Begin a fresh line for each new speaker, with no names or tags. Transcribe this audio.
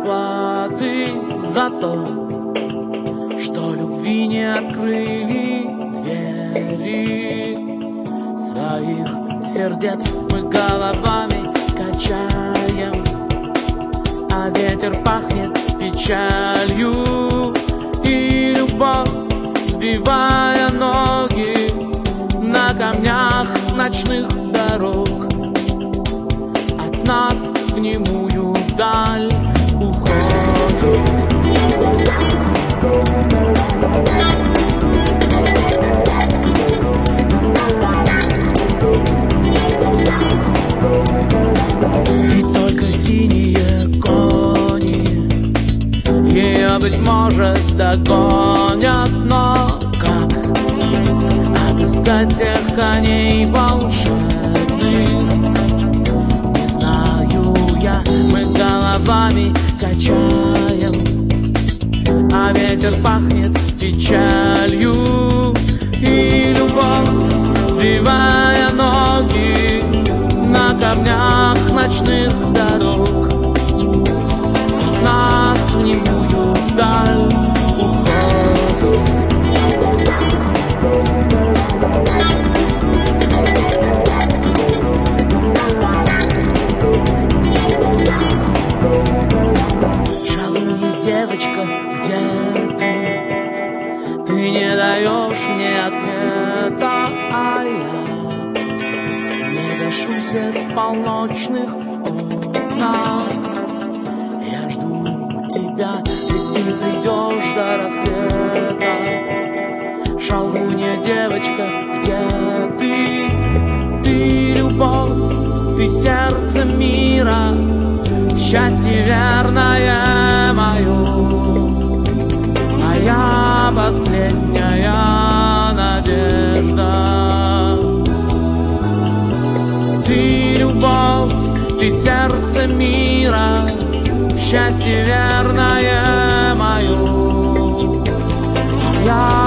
расплаты за то, что любви не открыли двери своих сердец. Мы головами качаем, а ветер пахнет печалью. И любовь, сбивая ноги на камнях ночных дорог, от нас в немую даль уходит. И только синие кони ее, быть может, догонят, но как отыскать тех коней волшебных, не знаю я. Мы головами качаем, а ветер пахнет печалью. И любовь, сбивая ноги на камнях ночных дорог, от нас в немую даль уходит. Шалунья девочка, где ты? Ты не даешь мне ответа, а я не гашу свет в полночных окнах. Я жду тебя, ведь ты придешь до рассвета. Шалунья девочка, где ты? Ты любовь, ты сердце мира, счастье верное мое, а я последняя надежда. Ты любовь, ты сердце мира, счастье верное мое, а я